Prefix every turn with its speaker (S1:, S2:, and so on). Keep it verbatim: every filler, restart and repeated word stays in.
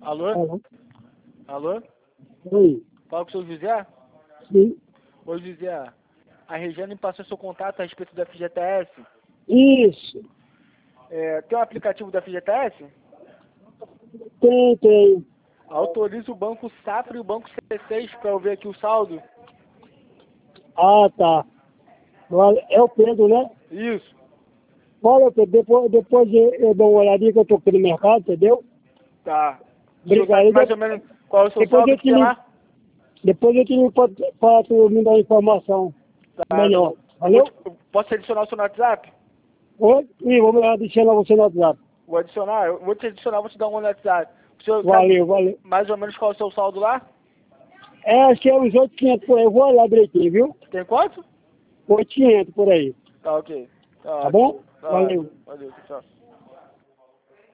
S1: Alô?
S2: Alô?
S1: Alô?
S2: Oi.
S1: Fala com o seu José?
S2: Sim.
S1: Oi, José. A Regiane passou seu contato a respeito do F G T S.
S2: Isso.
S1: É, tem um aplicativo do F G T S?
S2: Tem, tem.
S1: Autoriza o Banco Safra e o Banco C seis para eu ver aqui o saldo?
S2: Ah, tá. Olha, é o Pedro, né?
S1: Isso.
S2: Olha, Pedro, depois, depois eu, eu dou uma olhadinha que eu tô aqui no mercado, entendeu?
S1: Tá. O senhor
S2: Obrigado.
S1: sabe mais
S2: De-
S1: ou menos qual é o seu
S2: Depois
S1: saldo
S2: eu
S1: que
S2: te
S1: tem
S2: ligo,
S1: lá?
S2: depois eu te ligo pra, pra tu me dar informação
S1: Tá.
S2: melhor.
S1: Eu vou
S2: Valeu?
S1: te- eu posso adicionar o seu no WhatsApp?
S2: Oi? Ih, vamos adicionar você no WhatsApp.
S1: Vou adicionar? Eu vou te adicionar, vou te dar um no WhatsApp. O senhor sabe
S2: Valeu, valeu.
S1: mais ou menos qual é o seu saldo lá?
S2: É, acho que é uns oitocentos por aí. Eu vou olhar direitinho, viu?
S1: Tem quanto?
S2: oitocentos por aí.
S1: Tá, ok. Tá,
S2: Tá
S1: ótimo.
S2: bom?
S1: Tá,
S2: Valeu.
S1: ótimo. Valeu, tchau.